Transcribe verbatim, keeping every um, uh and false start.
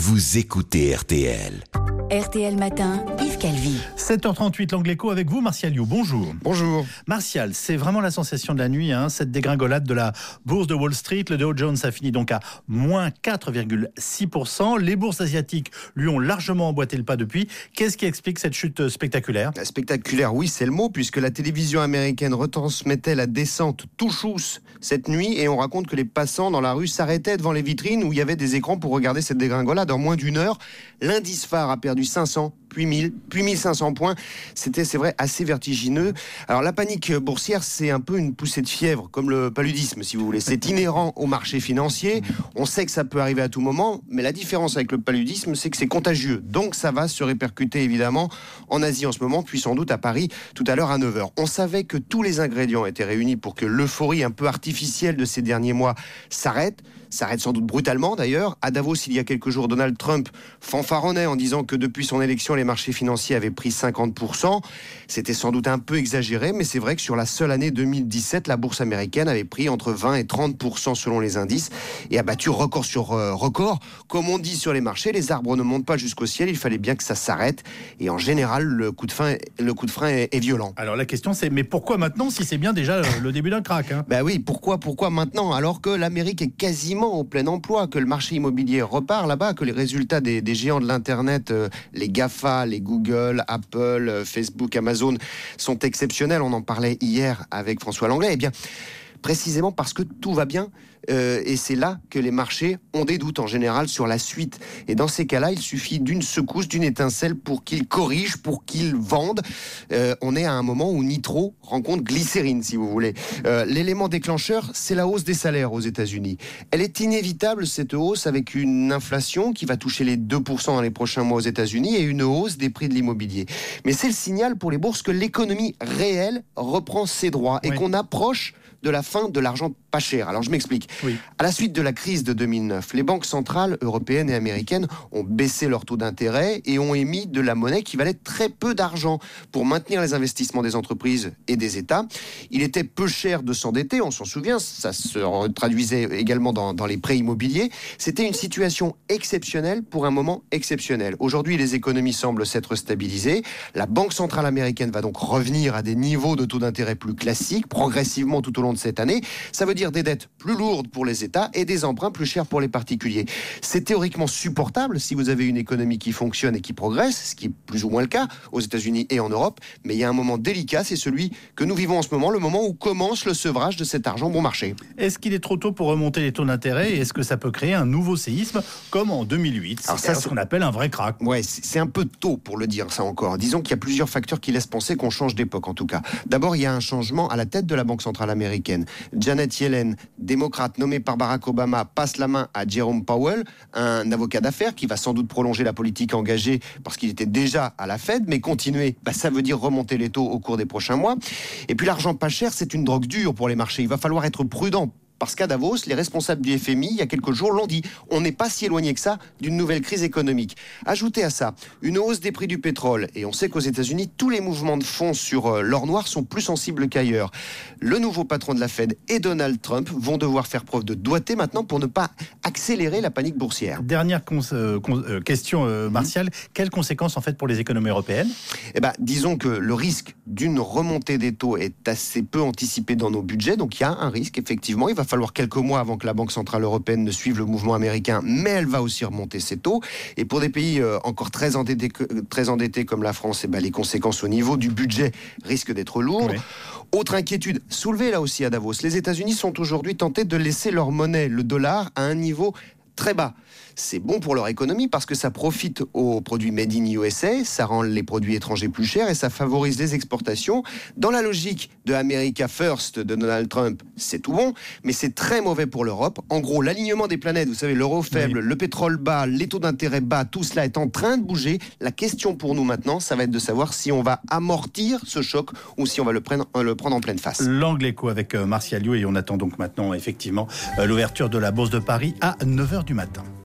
vous écoutez R T L. R T L Matin, Yves Calvi. sept heures trente-huit, l'Angleco avec vous, Martial You. Bonjour. Bonjour. Martial, c'est vraiment la sensation de la nuit, hein, cette dégringolade de la bourse de Wall Street. Le Dow Jones a fini donc à moins quatre virgule six pour cent. Les bourses asiatiques lui ont largement emboîté le pas depuis. Qu'est-ce qui explique cette chute spectaculaire ? Spectaculaire, oui, c'est le mot, puisque la télévision américaine retransmettait la descente tout chousse cette nuit, et on raconte que les passants dans la rue s'arrêtaient devant les vitrines où il y avait des écrans pour regarder cette dégringolade. En moins d'une heure, l'indice phare a perdu cinq cents, puis mille, puis mille cinq cents points. C'était, c'est vrai, assez vertigineux. Alors la panique boursière, c'est un peu une poussée de fièvre, comme le paludisme, si vous voulez. C'est inhérent au marché financier. On sait que ça peut arriver à tout moment, mais la différence avec le paludisme, c'est que c'est contagieux. Donc ça va se répercuter évidemment en Asie en ce moment, puis sans doute à Paris tout à l'heure à neuf heures. On savait que tous les ingrédients étaient réunis pour que l'euphorie un peu artificielle de ces derniers mois s'arrête. S'arrête sans doute brutalement d'ailleurs. À Davos, il y a quelques jours, Donald Trump fanfaronnait en disant que depuis son élection, les marchés financiers avaient pris cinquante pour cent. C'était sans doute un peu exagéré, mais c'est vrai que sur la seule année deux mille dix-sept, la bourse américaine avait pris entre vingt et trente pour cent selon les indices et a battu record sur euh, record. Comme on dit sur les marchés, les arbres ne montent pas jusqu'au ciel, il fallait bien que ça s'arrête. Et en général, le coup de frein, le coup de frein est, est violent. Alors la question c'est, mais pourquoi maintenant si c'est bien déjà le début d'un crack, hein ? Ben oui, pourquoi, pourquoi maintenant, alors que l'Amérique est quasiment au plein emploi, que le marché immobilier repart là-bas, que les résultats des, des géants de l'Internet, euh, les GAFA, les Google, Apple, euh, Facebook, Amazon, sont exceptionnels. On en parlait hier avec François Langlais. Eh bien, précisément parce que tout va bien, euh, et c'est là que les marchés ont des doutes en général sur la suite. Et dans ces cas-là, il suffit d'une secousse, d'une étincelle pour qu'ils corrigent, pour qu'ils vendent. Euh, on est à un moment où nitro rencontre glycérine, si vous voulez. Euh, l'élément déclencheur, c'est la hausse des salaires aux États-Unis. Elle est inévitable, cette hausse, avec une inflation qui va toucher les deux pour cent dans les prochains mois aux États-Unis et une hausse des prix de l'immobilier. Mais c'est le signal pour les bourses que l'économie réelle reprend ses droits et oui. qu'on approche de la fin de l'argent pas cher. Alors je m'explique. Oui. À la suite de la crise de deux mille neuf, les banques centrales européennes et américaines ont baissé leur taux d'intérêt et ont émis de la monnaie qui valait très peu d'argent pour maintenir les investissements des entreprises et des États. Il était peu cher de s'endetter, on s'en souvient, ça se traduisait également dans, dans les prêts immobiliers. C'était une situation exceptionnelle pour un moment exceptionnel. Aujourd'hui, les économies semblent s'être stabilisées. La Banque centrale américaine va donc revenir à des niveaux de taux d'intérêt plus classiques, progressivement tout au long de cette année. Ça veut dire des dettes plus lourdes pour les États et des emprunts plus chers pour les particuliers. C'est théoriquement supportable si vous avez une économie qui fonctionne et qui progresse, ce qui est plus ou moins le cas aux États-Unis et en Europe. Mais il y a un moment délicat, c'est celui que nous vivons en ce moment, le moment où commence le sevrage de cet argent bon marché. Est-ce qu'il est trop tôt pour remonter les taux d'intérêt et est-ce que ça peut créer un nouveau séisme comme en deux mille huit ? Alors C'est ça, ce qu'on appelle un vrai crack. Ouais, c'est un peu tôt pour le dire ça encore. Disons qu'il y a plusieurs facteurs qui laissent penser qu'on change d'époque en tout cas. D'abord, il y a un changement à la tête de la Banque centrale américaine. Janet Yellen, démocrate nommée par Barack Obama, passe la main à Jerome Powell, un avocat d'affaires qui va sans doute prolonger la politique engagée parce qu'il était déjà à la Fed, mais continuer, bah, ça veut dire remonter les taux au cours des prochains mois. Et puis l'argent pas cher, c'est une drogue dure pour les marchés. Il va falloir être prudent. Parce qu'à Davos, les responsables du F M I, il y a quelques jours, l'ont dit. On n'est pas si éloigné que ça d'une nouvelle crise économique. Ajoutez à ça une hausse des prix du pétrole. Et on sait qu'aux États-Unis, tous les mouvements de fonds sur euh, l'or noir sont plus sensibles qu'ailleurs. Le nouveau patron de la Fed et Donald Trump vont devoir faire preuve de doigté maintenant pour ne pas accélérer la panique boursière. Dernière cons- euh, cons- euh, question, euh, Martial. Mmh. Quelles conséquences en fait pour les économies européennes ? Eh ben, disons que le risque d'une remontée des taux est assez peu anticipé dans nos budgets. Donc il y a un risque, effectivement. Il va falloir quelques mois avant que la Banque centrale européenne ne suive le mouvement américain, mais elle va aussi remonter ses taux. Et pour des pays euh, encore très endettés, très endettés comme la France, eh ben, les conséquences au niveau du budget risquent d'être lourdes. Oui. Autre inquiétude soulevée là aussi à Davos, les États-Unis sont aujourd'hui tentés de laisser leur monnaie, le dollar, à un niveau très bas. C'est bon pour leur économie parce que ça profite aux produits made in U S A, ça rend les produits étrangers plus chers et ça favorise les exportations. Dans la logique de America First de Donald Trump, c'est tout bon, mais c'est très mauvais pour l'Europe. En gros, l'alignement des planètes, vous savez, l'euro faible, oui. le pétrole bas, les taux d'intérêt bas, tout cela est en train de bouger. La question pour nous maintenant, ça va être de savoir si on va amortir ce choc ou si on va le prendre, le prendre en pleine face. L'Angleco avec Martial You et on attend donc maintenant effectivement l'ouverture de la Bourse de Paris à neuf heures du matin.